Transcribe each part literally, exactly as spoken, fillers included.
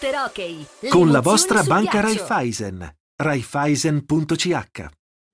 After Hockey. Con la vostra banca Raiffeisen. Raiffeisen punto c h.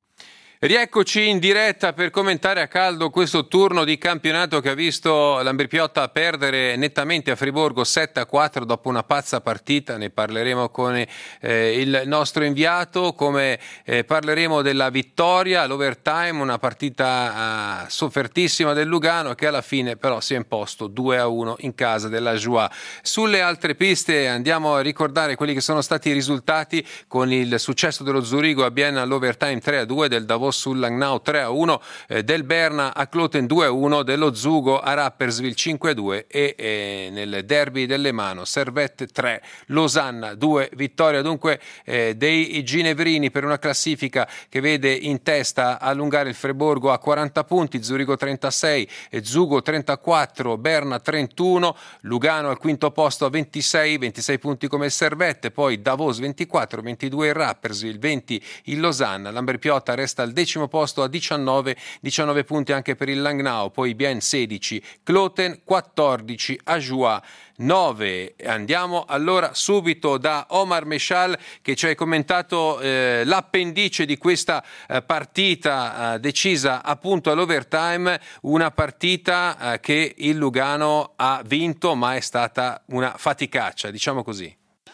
Rieccoci in diretta per commentare a caldo questo turno di campionato che ha visto l'Ambrì-Piotta perdere nettamente a Friburgo sette a quattro dopo una pazza partita. Ne parleremo con eh, il nostro inviato, come eh, parleremo della vittoria, l'overtime, una partita eh, soffertissima del Lugano che alla fine però si è imposto due a uno in casa della Joie. Sulle altre piste andiamo a ricordare quelli che sono stati i risultati, con il successo dello Zurigo a Bienne all'overtime tre a due, del Davos sul Langnau tre a uno, eh, del Berna a Kloten due a uno, dello Zugo a Rapperswil cinque a due e eh, nel derby delle Mano Servette tre, Losanna due, vittoria dunque eh, dei ginevrini per una classifica che vede in testa allungare il Friburgo a quaranta punti, Zurigo trentasei, eh, Zugo trentaquattro, Berna trentuno, Lugano al quinto posto a ventisei, ventisei punti come il Servette, poi Davos ventiquattro, ventidue il Rapperswil, venti il Losanna, l'Ambrì-Piotta resta al decimo posto a diciannove, diciannove punti anche per il Langnau, poi Bienne sedici, Kloten quattordici, Ajoie nove. Andiamo allora subito da Omar Meshal che ci ha commentato eh, l'appendice di questa eh, partita eh, decisa appunto all'overtime, una partita eh, che il Lugano ha vinto ma è stata una faticaccia, diciamo così.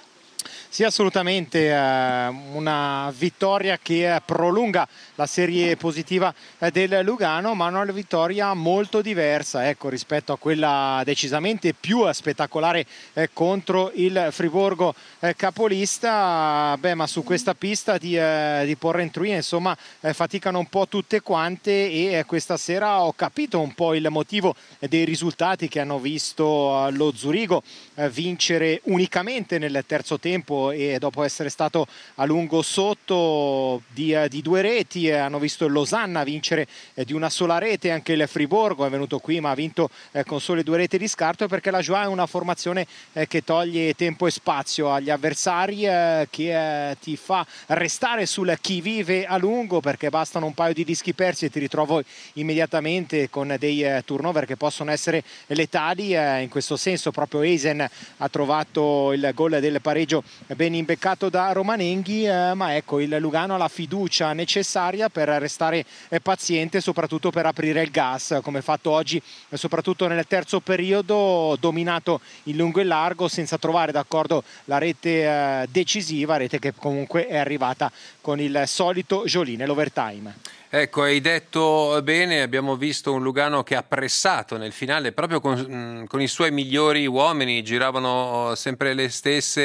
Sì, assolutamente, eh, una vittoria che prolunga la serie positiva del Lugano, ma una vittoria molto diversa, ecco, rispetto a quella decisamente più spettacolare eh, contro il Friburgo eh, capolista. Beh, ma su questa pista di, eh, di Porrentruy, insomma, eh, faticano un po' tutte quante e eh, questa sera ho capito un po' il motivo dei risultati che hanno visto lo Zurigo eh, vincere unicamente nel terzo tempo e dopo essere stato a lungo sotto di, di due reti. Eh, hanno visto il Losanna vincere eh, di una sola rete, anche il Friburgo è venuto qui ma ha vinto eh, con sole due reti di scarto, perché la Joie è una formazione eh, che toglie tempo e spazio agli avversari, eh, che eh, ti fa restare sul chi vive a lungo, perché bastano un paio di dischi persi e ti ritrovo immediatamente con dei eh, turnover che possono essere letali. Eh, in questo senso proprio Eisen ha trovato il gol del pareggio ben imbeccato da Romanenghi, eh, ma ecco, il Lugano ha la fiducia necessaria per restare eh, paziente, soprattutto per aprire il gas, come fatto oggi, eh, soprattutto nel terzo periodo, dominato in lungo e largo senza trovare d'accordo la rete eh, decisiva, rete che comunque è arrivata con il solito Joly nell'overtime. Ecco, hai detto bene, abbiamo visto un Lugano che ha pressato nel finale proprio con, con i suoi migliori uomini, giravano sempre le stesse,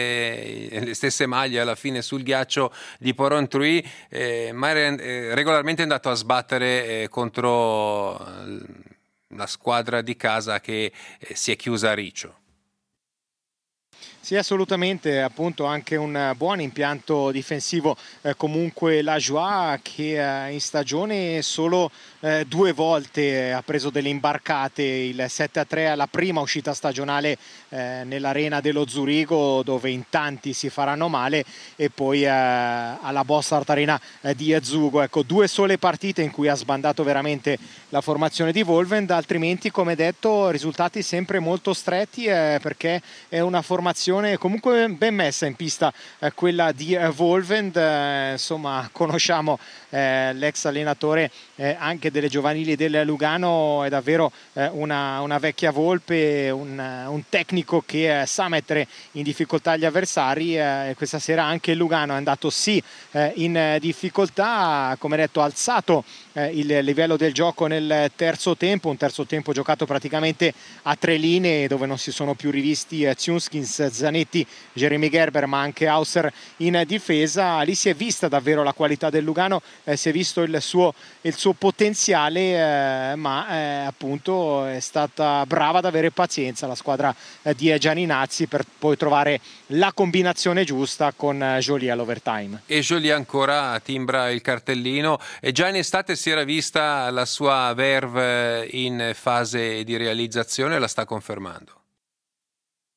eh, le stesse maglie alla fine sul ghiaccio di Porrentruy, eh, ma è eh, regolarmente andato a sbattere eh, contro la squadra di casa che eh, si è chiusa a riccio. Sì, assolutamente, appunto anche un buon impianto difensivo, eh, comunque la Joie che eh, in stagione solo eh, due volte ha preso delle imbarcate, il sette a tre alla prima uscita stagionale eh, nell'arena dello Zurigo, dove in tanti si faranno male, e poi eh, alla Bossart Arena eh, di Zugo. Ecco, due sole partite in cui ha sbandato veramente la formazione di Volvend, altrimenti come detto risultati sempre molto stretti, eh, perché è una formazione comunque ben messa in pista, eh, quella di eh, Volvend. Eh, insomma, conosciamo eh, l'ex allenatore eh, anche delle giovanili del Lugano, è davvero eh, una, una vecchia volpe, un, un tecnico che eh, sa mettere in difficoltà gli avversari. Eh, questa sera anche il Lugano è andato sì eh, in difficoltà, come detto ha alzato eh, il livello del gioco nel terzo tempo, un terzo tempo giocato praticamente a tre linee, dove non si sono più rivisti eh, Tjunskins, Zanetti, Jeremy Gerber, ma anche Hauser in difesa. Lì si è vista davvero la qualità del Lugano, eh, si è visto il suo, il suo potenziale, eh, ma eh, appunto è stata brava ad avere pazienza la squadra eh, di Gianinazzi per poi trovare la combinazione giusta con eh, Joly all'overtime. E Joly ancora timbra il cartellino, e già in estate si era vista la sua verve in fase di realizzazione, la sta confermando.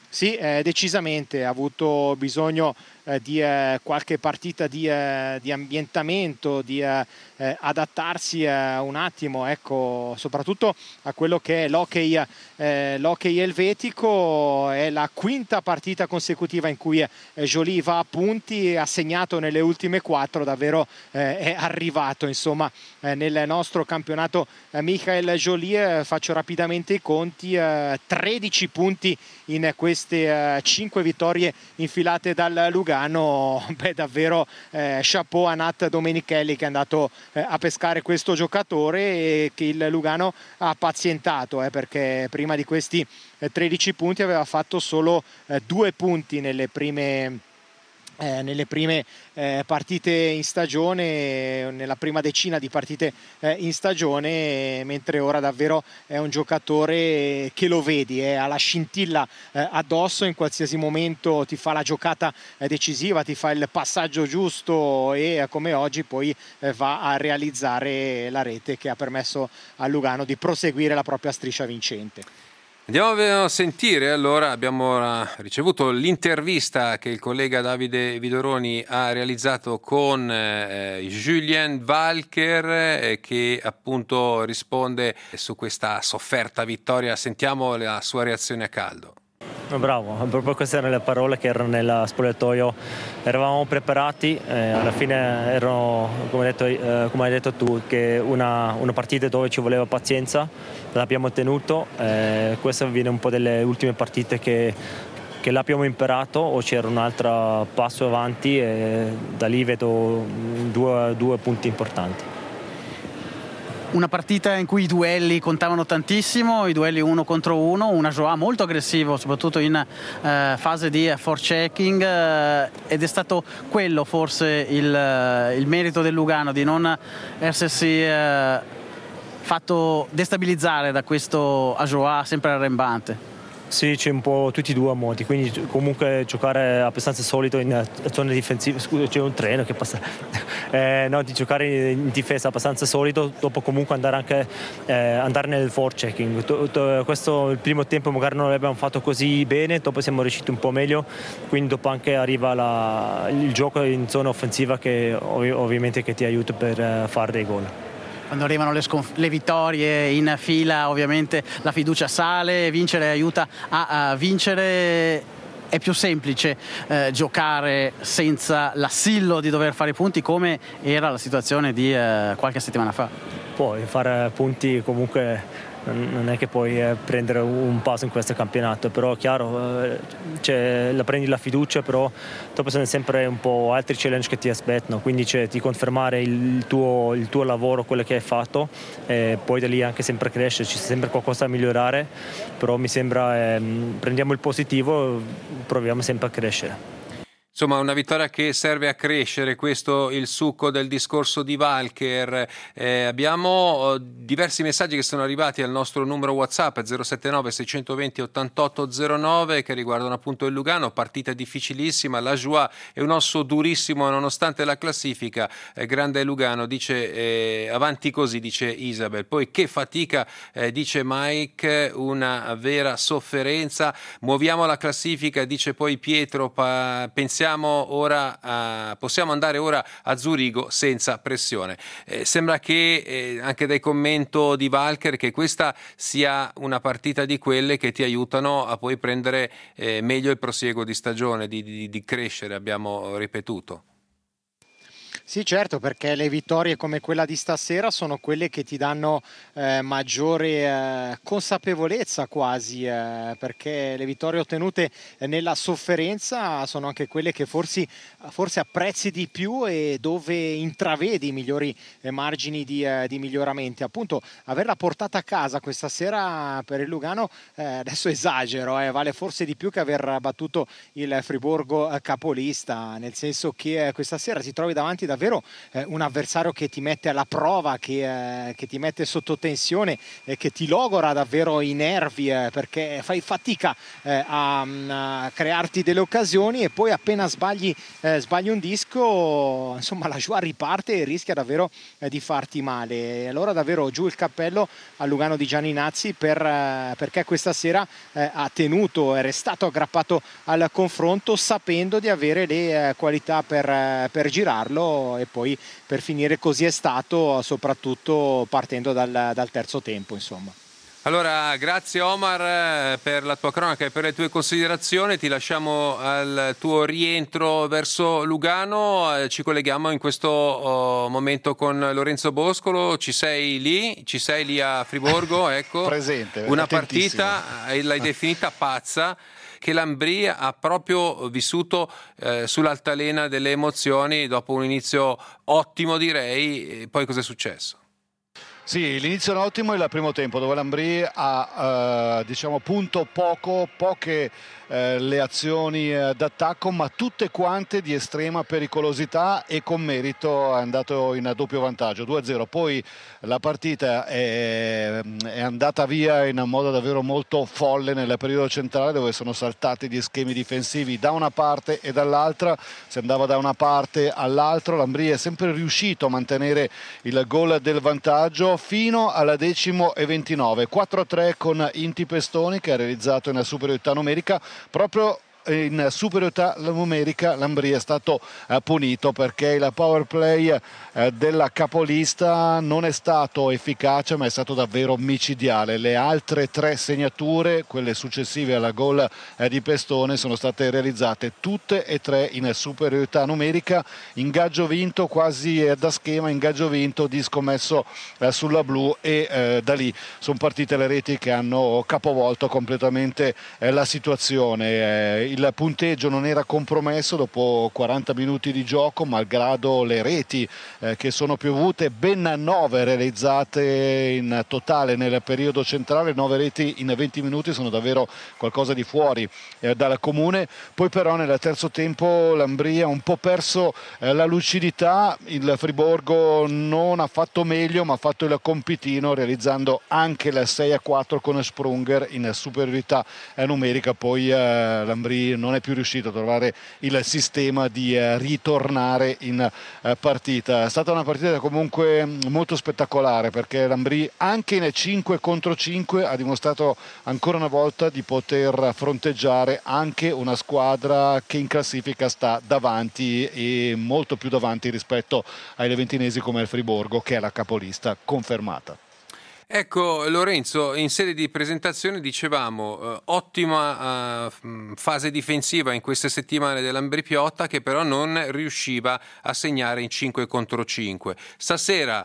Sì, eh, decisamente ha avuto bisogno eh, di eh, qualche partita di, eh, di ambientamento, di eh, eh, adattarsi eh, un attimo, ecco, soprattutto a quello che è l'hockey, eh, l'hockey elvetico. È la quinta partita consecutiva in cui eh, Joly va a punti, ha segnato nelle ultime quattro, davvero eh, è arrivato insomma eh, nel nostro campionato eh, Michael Joly. Eh, faccio rapidamente i conti, eh, tredici punti in questi queste uh, cinque vittorie infilate dal Lugano. Beh, davvero eh, chapeau a Nat Domenichelli, che è andato eh, a pescare questo giocatore e che il Lugano ha pazientato, eh, perché prima di questi eh, tredici punti aveva fatto solo eh, due punti nelle prime Eh, nelle prime eh, partite in stagione, nella prima decina di partite eh, in stagione, mentre ora davvero è un giocatore che lo vedi, eh, ha la scintilla eh, addosso, in qualsiasi momento ti fa la giocata eh, decisiva, ti fa il passaggio giusto e eh, come oggi poi eh, va a realizzare la rete che ha permesso al Lugano di proseguire la propria striscia vincente. Andiamo a sentire, allora abbiamo ricevuto l'intervista che il collega Davide Vidoroni ha realizzato con eh, Julien Walker, eh, che appunto risponde su questa sofferta vittoria. Sentiamo la sua reazione a caldo. Bravo, proprio queste erano le parole che erano nel spogliatoio. Eravamo preparati, eh, alla fine erano, come hai detto, eh, come hai detto tu, che una, una partita dove ci voleva pazienza, l'abbiamo tenuto. Eh, questa viene un po' delle ultime partite che, che l'abbiamo imparato, o c'era un altro passo avanti, e da lì vedo due, due punti importanti. Una partita in cui i duelli contavano tantissimo, i duelli uno contro uno, una Joao molto aggressivo, soprattutto in eh, fase di forechecking, eh, ed è stato quello forse il, il merito del Lugano, di non essersi eh, fatto destabilizzare da questo Joao sempre arrembante. Sì, c'è un po' tutti e due a modi, quindi comunque giocare abbastanza solido in zone difensive. Scusa, c'è un treno che passa. Eh, no, di giocare in difesa abbastanza solido, dopo comunque andare anche eh, andare nel forechecking. Questo il primo tempo magari non l'abbiamo fatto così bene, dopo siamo riusciti un po' meglio, quindi dopo anche arriva la, il gioco in zona offensiva che ov- ovviamente che ti aiuta per uh, fare dei gol. Quando arrivano le, sconf- le vittorie in fila, ovviamente la fiducia sale, vincere aiuta a, a vincere. È più semplice eh, giocare senza l'assillo di dover fare punti, come era la situazione di eh, qualche settimana fa. Poi fare punti comunque non è che puoi eh, prendere un passo in questo campionato, però chiaro, eh, cioè, la prendi la fiducia, però dopo sono sempre un po' altri challenge che ti aspettano, quindi cioè, di confermare il tuo, il tuo lavoro, quello che hai fatto, e poi da lì anche sempre crescere, c'è sempre qualcosa da migliorare, però mi sembra eh, prendiamo il positivo, proviamo sempre a crescere. Insomma, una vittoria che serve a crescere, questo è il succo del discorso di Walker. Eh, abbiamo diversi messaggi che sono arrivati al nostro numero WhatsApp zero sette nove sei due zero ottantotto zero nove che riguardano appunto il Lugano, partita difficilissima, la Joie è un osso durissimo nonostante la classifica, eh, grande Lugano, dice eh, avanti così, dice Isabel. Poi che fatica, eh, dice Mike, una vera sofferenza, muoviamo la classifica, dice poi Pietro, pa- pensiamo ora a, possiamo andare ora a Zurigo senza pressione. Eh, sembra che eh, anche dai commenti di Walker che questa sia una partita di quelle che ti aiutano a poi prendere eh, meglio il prosieguo di stagione, di, di, di crescere, abbiamo ripetuto. Sì, certo, perché le vittorie come quella di stasera sono quelle che ti danno eh, maggiore eh, consapevolezza quasi, eh, perché le vittorie ottenute nella sofferenza sono anche quelle che forse, forse apprezzi di più e dove intravedi migliori eh, margini di, eh, di miglioramenti. Appunto, averla portata a casa questa sera per il Lugano, eh, adesso esagero, eh, vale forse di più che aver battuto il Friburgo capolista, nel senso che eh, questa sera si trovi davanti davvero davvero eh, un avversario che ti mette alla prova, che, eh, che ti mette sotto tensione, eh, che ti logora davvero i nervi, eh, perché fai fatica eh, a, a crearti delle occasioni, e poi appena sbagli, eh, sbagli un disco, insomma la joie riparte e rischia davvero eh, di farti male. E allora davvero giù il cappello al Lugano di Gianni Nazzi per, eh, perché questa sera eh, ha tenuto, è restato aggrappato al confronto, sapendo di avere le eh, qualità per, eh, per girarlo, e poi per finire così è stato, soprattutto partendo dal, dal terzo tempo, insomma. Allora, grazie Omar per la tua cronaca e per le tue considerazioni. Ti lasciamo al tuo rientro verso Lugano. Ci colleghiamo in questo oh, momento con Lorenzo Boscolo. Ci sei lì? Ci sei lì a Friburgo? Ecco. Presente. Una partita, l'hai definita pazza, che l'Ambrì ha proprio vissuto eh, sull'altalena delle emozioni dopo un inizio ottimo, direi. E poi cosa è successo? Sì, l'inizio era ottimo, il primo tempo dove l'Ambrì ha eh, diciamo punto poco, poche eh, le azioni eh, d'attacco, ma tutte quante di estrema pericolosità, e con merito è andato in doppio vantaggio, due a zero. Poi la partita è, è andata via in modo davvero molto folle nel periodo centrale, dove sono saltati gli schemi difensivi da una parte e dall'altra, si andava da una parte all'altra. L'Ambrì è sempre riuscito a mantenere il gol del vantaggio fino alla decimo e ventinove, quattro a tre con Inti Pestoni, che ha realizzato in superiorità numerica. Proprio in superiorità numerica l'Ambrì è stato eh, punito, perché il power play eh, della capolista non è stato efficace, ma è stato davvero micidiale. Le altre tre segnature, quelle successive alla gol eh, di Pestone, sono state realizzate tutte e tre in superiorità numerica. Ingaggio vinto quasi eh, da schema, ingaggio vinto di scommesso eh, sulla blu, e eh, da lì sono partite le reti che hanno capovolto completamente eh, la situazione. Eh, il punteggio non era compromesso dopo quaranta minuti di gioco, malgrado le reti eh, che sono piovute, ben nove realizzate in totale nel periodo centrale. Nove reti in venti minuti sono davvero qualcosa di fuori eh, dal comune. Poi però nel terzo tempo l'Ambrì ha un po' perso eh, la lucidità. Il Friburgo non ha fatto meglio, ma ha fatto il compitino, realizzando anche il sei a quattro con Sprunger in superiorità eh, numerica. Poi eh, l'Ambrì non è più riuscito a trovare il sistema di eh, ritornare in eh, partita. È stata una partita comunque molto spettacolare, perché l'Ambrì anche in cinque contro cinque ha dimostrato ancora una volta di poter fronteggiare anche una squadra che in classifica sta davanti, e molto più davanti rispetto ai leventinesi come il Friburgo, che è la capolista confermata. Ecco Lorenzo, in sede di presentazione dicevamo eh, ottima eh, fase difensiva in queste settimane dell'Ambrì Piotta, che però non riusciva a segnare in cinque contro cinque. Stasera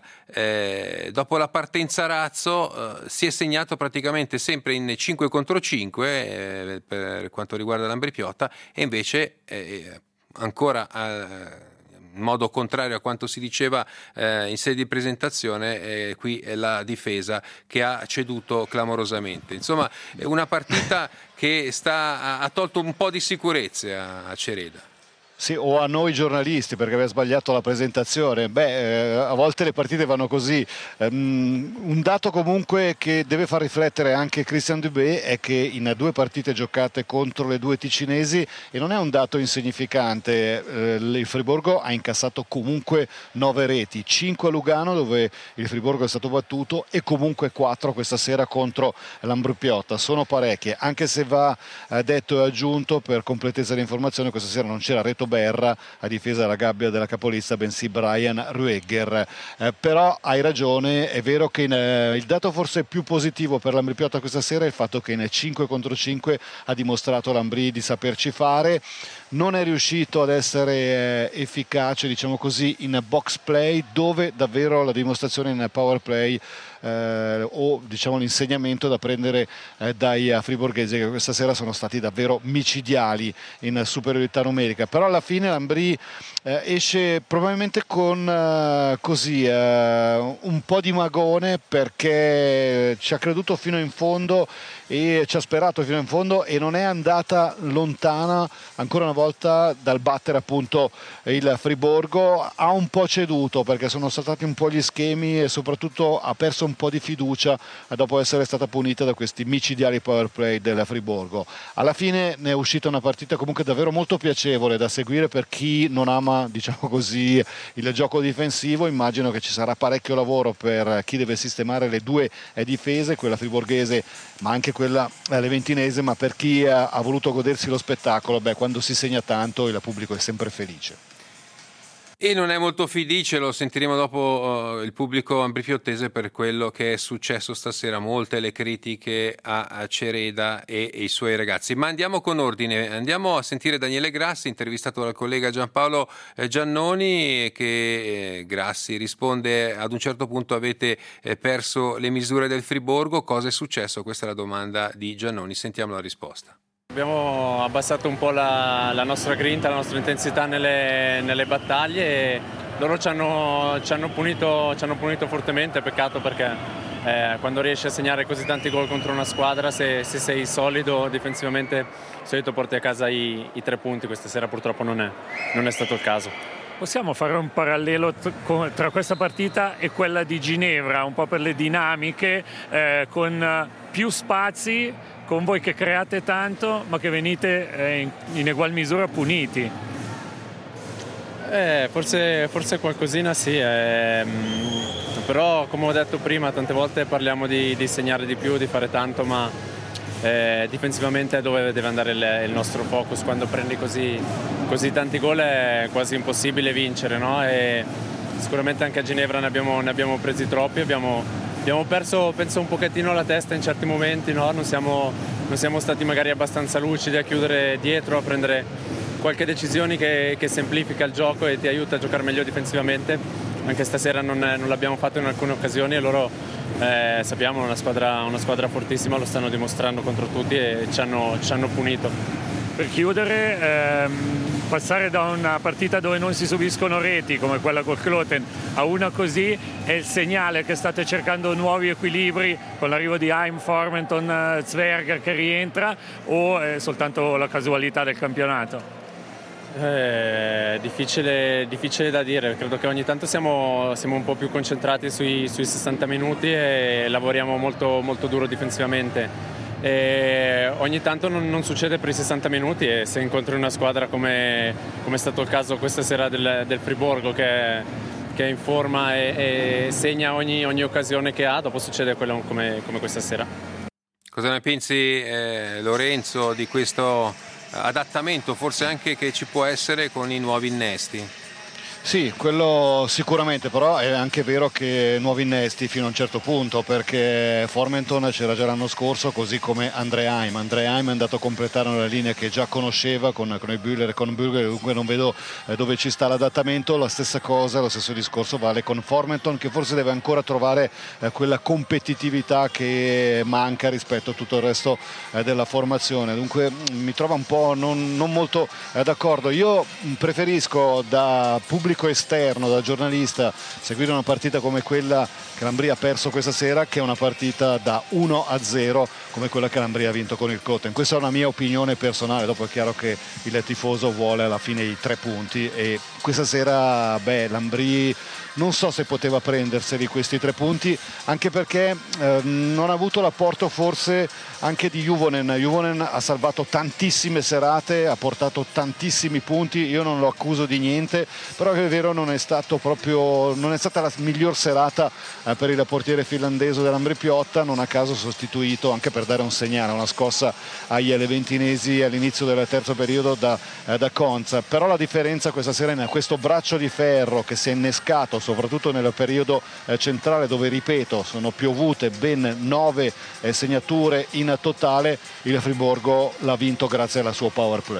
eh, dopo la partenza razzo eh, si è segnato praticamente sempre in cinque contro cinque eh, per quanto riguarda l'Ambrì Piotta, e invece eh, ancora eh, in modo contrario a quanto si diceva eh, in sede di presentazione, eh, qui è la difesa che ha ceduto clamorosamente. Insomma, è una partita che sta, ha tolto un po' di sicurezze a, a Cereda. Sì, o a noi giornalisti, perché aveva sbagliato la presentazione. Beh, eh, a volte le partite vanno così. Um, un dato comunque che deve far riflettere anche Christian Dubé è che in due partite giocate contro le due ticinesi, e non è un dato insignificante, eh, il Friburgo ha incassato comunque nove reti, cinque a Lugano dove il Friburgo è stato battuto, e comunque quattro questa sera contro l'Ambrì Piotta. Sono parecchie, anche se va eh, detto e aggiunto per completezza di informazione, questa sera non c'era Reto Berra a difesa della gabbia della capolista, bensì Brian Ruegger. Eh, però hai ragione, è vero che in, eh, il dato forse più positivo per l'Ambrì Piotta questa sera è il fatto che in cinque contro cinque ha dimostrato l'Ambrì di saperci fare. Non è riuscito ad essere eh, efficace, diciamo così, in box play, dove davvero la dimostrazione in power play eh, o diciamo l'insegnamento da prendere eh, dai friburghesi, che questa sera sono stati davvero micidiali in superiorità numerica. Però alla fine l'Ambrì eh, esce probabilmente con eh, così eh, un po' di magone, perché ci ha creduto fino in fondo e ci ha sperato fino in fondo e non è andata lontana ancora una volta dal battere appunto il Friburgo. Ha un po' ceduto perché sono saltati un po' gli schemi e soprattutto ha perso un po' di fiducia dopo essere stata punita da questi micidiali power play del Friburgo. Alla fine ne è uscita una partita comunque davvero molto piacevole da seguire per chi non ama, diciamo così, il gioco difensivo. Immagino che ci sarà parecchio lavoro per chi deve sistemare le due difese, quella friburghese ma anche quella leventinese, ma per chi ha, ha voluto godersi lo spettacolo, beh, quando si segna tanto il pubblico è sempre felice. E non è molto felice, lo sentiremo dopo, uh, il pubblico ambrifiottese per quello che è successo stasera, molte le critiche a, a Cereda e, e i suoi ragazzi. Ma andiamo con ordine, andiamo a sentire Daniele Grassi, intervistato dal collega Giampaolo eh, Giannoni, che eh, Grassi risponde: ad un certo punto avete eh, perso le misure del Friburgo, cosa è successo? Questa è la domanda di Giannoni, sentiamo la risposta. Abbiamo abbassato un po' la, la nostra grinta, la nostra intensità nelle, nelle battaglie e loro ci hanno, ci hanno, punito, ci hanno punito fortemente, peccato perché eh, quando riesci a segnare così tanti gol contro una squadra, se, se sei solido difensivamente, di solito porti a casa i, i tre punti. Questa sera purtroppo non è, non è stato il caso. Possiamo fare un parallelo tra questa partita e quella di Ginevra, un po' per le dinamiche, eh, con più spazi, con voi che create tanto ma che venite eh, in, in egual misura puniti? Eh, forse, forse qualcosina sì, eh, però come ho detto prima tante volte parliamo di, di segnare di più, di fare tanto, ma eh, difensivamente è dove deve andare il, il nostro focus. Quando prendi così, così tanti gol è quasi impossibile vincere, no? E sicuramente anche a Ginevra ne abbiamo, ne abbiamo presi troppi, abbiamo, abbiamo perso penso un pochettino la testa in certi momenti, no? Non siamo, non siamo stati magari abbastanza lucidi a chiudere dietro, a prendere qualche decisione che, che semplifica il gioco e ti aiuta a giocare meglio difensivamente. Anche stasera non, non l'abbiamo fatto in alcune occasioni e loro eh, sappiamo una squadra, una squadra fortissima, lo stanno dimostrando contro tutti e ci hanno, ci hanno punito. Per chiudere, ehm, passare da una partita dove non si subiscono reti come quella col Kloten a una così è il segnale che state cercando nuovi equilibri con l'arrivo di Heim, Formenton, Zwerger che rientra, o è soltanto la casualità del campionato? Eh, difficile, difficile da dire, credo che ogni tanto siamo, siamo un po' più concentrati sui, sui sessanta minuti e lavoriamo molto, molto duro difensivamente. E ogni tanto non, non succede per i sessanta minuti e se incontri una squadra come, come è stato il caso questa sera del, del Friburgo che, che è in forma e, e segna ogni, ogni occasione che ha, dopo succede quello come, come questa sera. Cosa ne pensi eh, Lorenzo di questo adattamento forse anche che ci può essere con i nuovi innesti? Sì, quello sicuramente, però è anche vero che nuovi innesti fino a un certo punto, perché Formenton c'era già l'anno scorso, così come Andre Heim. Andre Heim è andato a completare una linea che già conosceva con, con il Bühler e con Burger, dunque non vedo eh, dove ci sta l'adattamento. La stessa cosa, lo stesso discorso vale con Formenton, che forse deve ancora trovare eh, quella competitività che manca rispetto a tutto il resto eh, della formazione. Dunque mh, mi trova un po' non, non molto eh, d'accordo. Io mh, preferisco da pubblico esterno, da giornalista, seguire una partita come quella che l'Ambrì ha perso questa sera che è una partita da uno a zero come quella che l'Ambrì ha vinto con il Kloten. Questa è una mia opinione personale, dopo è chiaro che il tifoso vuole alla fine i tre punti e questa sera beh, l'Ambrì non so se poteva prenderseli questi tre punti, anche perché eh, non ha avuto l'apporto forse anche di Juvonen. Juvonen ha salvato tantissime serate, ha portato tantissimi punti, io non lo accuso di niente, però è vero non è stato proprio non è stata la miglior serata eh, per il portiere finlandese dell'Ambrì Piotta, non a caso sostituito anche per dare un segnale, una scossa agli leventinesi all'inizio del terzo periodo da, eh, da Konza. Però la differenza questa sera è questo braccio di ferro che si è innescato soprattutto nel periodo eh, centrale, dove ripeto sono piovute ben nove eh, segnature in totale. Il Friburgo l'ha vinto grazie al suo power play.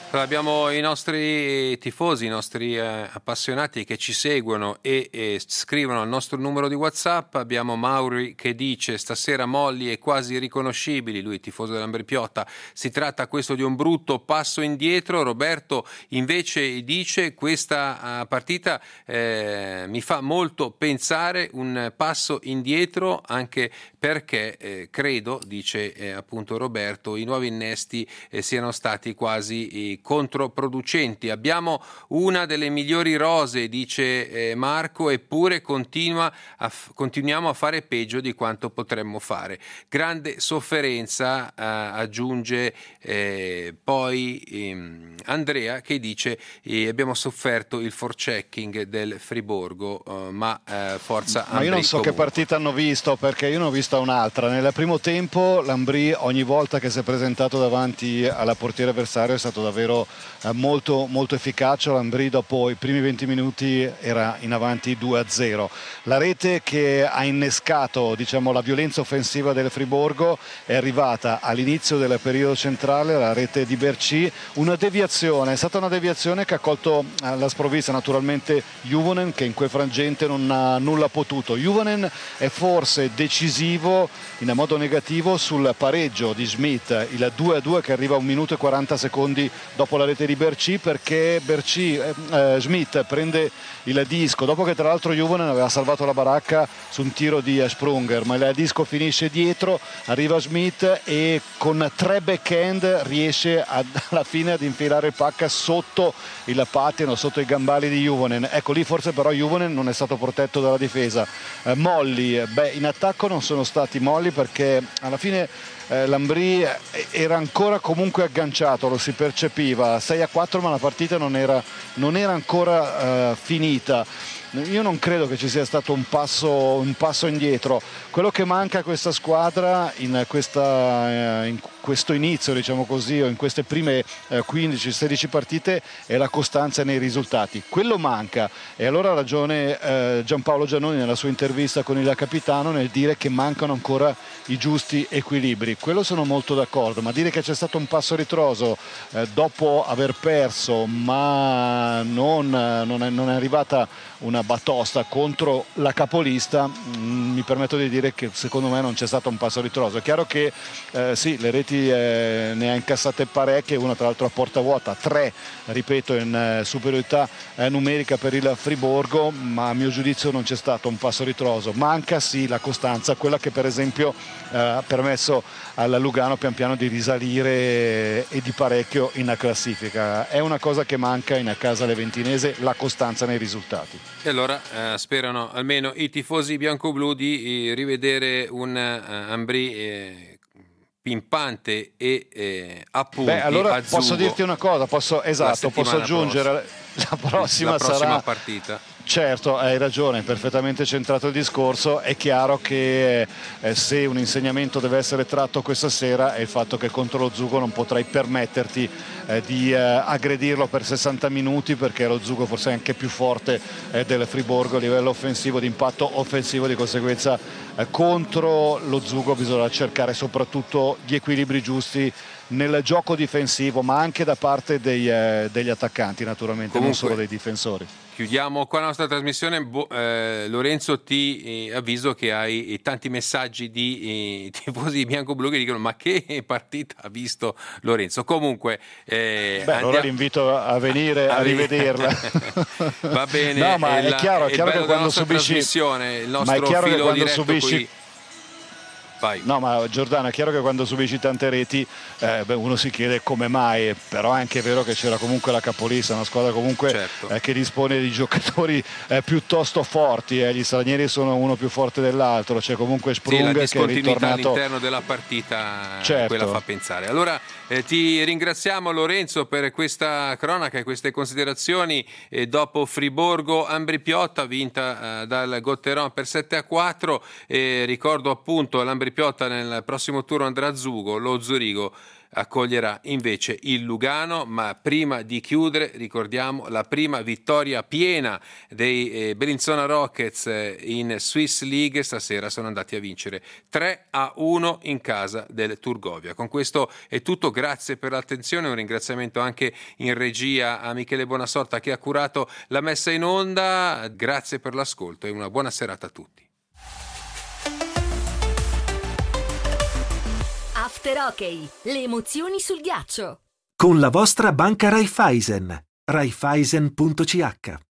Abbiamo i nostri tifosi, i nostri eh, appassionati che ci seguono e, e scrivono al nostro numero di WhatsApp. Abbiamo Mauri che dice: stasera Molli è quasi riconoscibili, lui tifoso dell'Ambrì-Piotta, si tratta questo di un brutto passo indietro. Roberto invece dice: questa uh, partita eh, mi fa molto pensare, un passo indietro, anche perché eh, credo, dice eh, appunto Roberto, i nuovi innesti eh, siano stati quasi eh, controproducenti. Abbiamo una delle migliori rose, dice eh, Marco, eppure continua a f- continuiamo a fare peggio di quanto potremmo fare. Grande sofferenza, eh, aggiunge eh, poi ehm, Andrea, che dice eh, abbiamo sofferto il forechecking del Friburgo, eh, ma eh, forza ma io non so comunque. Che partita hanno visto, perché io ne ho vista un'altra. Nel primo tempo l'Ambrì ogni volta che si è presentato davanti alla portiera avversario è stato davvero eh, molto, molto efficace. L'Ambrì dopo i primi venti minuti era in avanti due a zero. La rete che ha innescato, diciamo, la violenza offensiva del Friburgo è arrivata all'inizio del periodo centrale, la rete di Berci, una deviazione, è stata una deviazione che ha colto alla sprovvista naturalmente Juvonen, che in quel frangente non ha nulla potuto. Juvonen è forse decisivo in modo negativo sul pareggio di Schmidt, il due a due che arriva a un minuto e quaranta secondi dopo la rete di Berci, perché Berci, eh, eh, Schmidt prende il disco dopo che tra l'altro Juvonen aveva salvato la baracca su un tiro di Sprunger, ma il disco finisce dietro, arriva Schmidt e con tre backhand riesce ad, alla fine ad infilare il pacca sotto il pattino, sotto i gambali di Juvonen. Ecco, lì forse però Juvonen non è stato protetto dalla difesa. eh, Molli, beh, in attacco non sono stati molli, perché alla fine eh, l'Ambrì era ancora comunque agganciato, lo si percepiva, sei a quattro, ma la partita non era, non era ancora eh, finita. Io non credo che ci sia stato un passo, un passo indietro. Quello che manca a questa squadra in, questa, in questo inizio, diciamo così, o in queste prime quindici sedici partite è la costanza nei risultati. Quello manca, e allora ha ragione eh, Giampaolo Giannoni nella sua intervista con il capitano nel dire che mancano ancora i giusti equilibri. Quello sono molto d'accordo, ma dire che c'è stato un passo a ritroso eh, dopo aver perso, ma non, non, è, non è arrivata una batosta contro la capolista, mh, mi permetto di dire che secondo me non c'è stato un passo a ritroso. È chiaro che eh, sì, le reti eh, ne ha incassate parecchie, una tra l'altro a porta vuota, tre ripeto in eh, superiorità eh, numerica per il Friburgo, ma a mio giudizio non c'è stato un passo a ritroso. Manca sì la costanza, quella che per esempio eh, ha permesso alla Lugano pian piano di risalire e di parecchio in classifica. È una cosa che manca in casa leventinese, la costanza nei risultati. E allora eh, sperano almeno i tifosi bianco-blu di eh, rivedere un eh, Ambrì eh, pimpante e eh, appunti. Beh, allora a posso Zugo, dirti una cosa, posso, esatto, posso aggiungere prossima. la prossima, la prossima sarà partita. Certo, hai ragione, perfettamente centrato il discorso. È chiaro che eh, se un insegnamento deve essere tratto questa sera è il fatto che contro lo Zugo non potrai permetterti eh, di eh, aggredirlo per sessanta minuti, perché lo Zugo forse è anche più forte eh, del Friburgo a livello offensivo, di impatto offensivo, di conseguenza eh, contro lo Zugo bisogna cercare soprattutto gli equilibri giusti nel gioco difensivo, ma anche da parte dei, eh, degli attaccanti naturalmente. Comunque, non solo dei difensori. Chiudiamo qua la nostra trasmissione. Bo- eh, Lorenzo, ti eh, avviso che hai eh, tanti messaggi di eh, tifosi bianco-blu che dicono: ma che partita ha visto Lorenzo? Comunque eh, Beh, allora li invito a venire a, a rivederla. Va bene. No, ma è, è chiaro, è è chiaro che quando subisci il nostro ma è chiaro filo che quando diretto subisci qui. Vai. No, ma Giordano, è chiaro che quando subisci tante reti eh, beh, uno si chiede come mai, però è anche vero che c'era comunque la capolista, una squadra comunque certo. eh, che dispone di giocatori eh, piuttosto forti, eh. Gli stranieri sono uno più forte dell'altro, c'è comunque Sprung sì, che è ritornato all'interno della partita, certo. Quella fa pensare. Allora eh, ti ringraziamo Lorenzo per questa cronaca e queste considerazioni eh, dopo Friburgo Ambrì-Piotta vinta eh, dal Gotteron per sette a quattro, eh, ricordo appunto l'Ambrì Piotta nel prossimo turno andrà a Zugo, lo Zurigo accoglierà invece il Lugano. Ma prima di chiudere ricordiamo la prima vittoria piena dei eh, Bellinzona Rockets eh, in Swiss League. Stasera sono andati a vincere tre a uno in casa del Turgovia. Con questo è tutto, grazie per l'attenzione, un ringraziamento anche in regia a Michele Buonasorta che ha curato la messa in onda. Grazie per l'ascolto e una buona serata a tutti. After Hockey, le emozioni sul ghiaccio. Con la vostra banca Raiffeisen. Raiffeisen punto c h